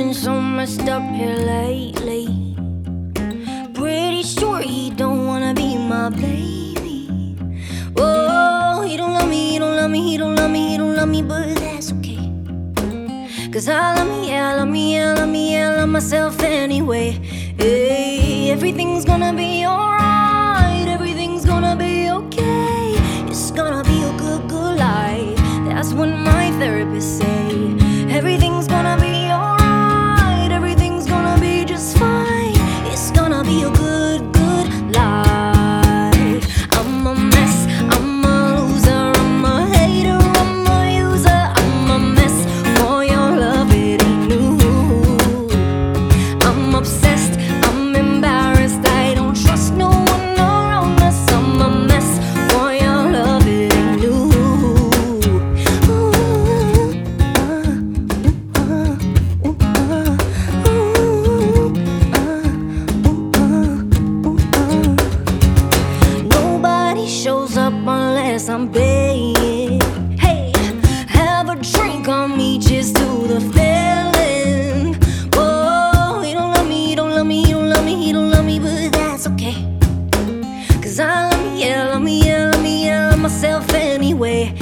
been so messed up here lately. Pretty sure he don't wanna be my baby. Oh, he don't love me, he don't love me, he don't love me, he don't love me, but that's okay. 'Cause I love me, yeah, I love me, yeah, I love me, yeah, I love myself anyway. Hey, everything's gonna be alright, everything's gonna be okay. It's gonna be a good, good life. That's what my therapist say. Everything's gonna be alright, everything's gonna be just fine. It's gonna be a good, good life. I'm a mess, I'm a loser, I'm a hater, I'm a user. I'm a mess for your love, it ain't new. I'm obsessed, I'm embarrassed, I don't trust no one around us. I'm a mess for your love, it ain't new. Nobody shows up unless I'm paying. Hey, have a drink on me, cheers to the feeling. Oh, he don't love me, he don't love me, he don't love me, he don't love me, but that's okay. 'Cause I love me, yeah, I love me, yeah, I love me, yeah, I love myself anyway.